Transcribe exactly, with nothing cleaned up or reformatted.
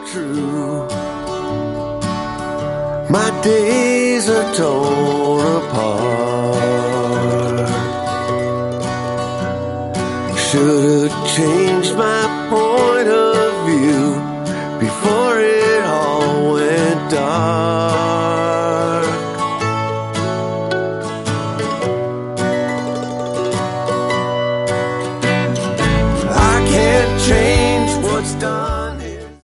true. My days are torn apart. Should've changed my point of view before it all went dark.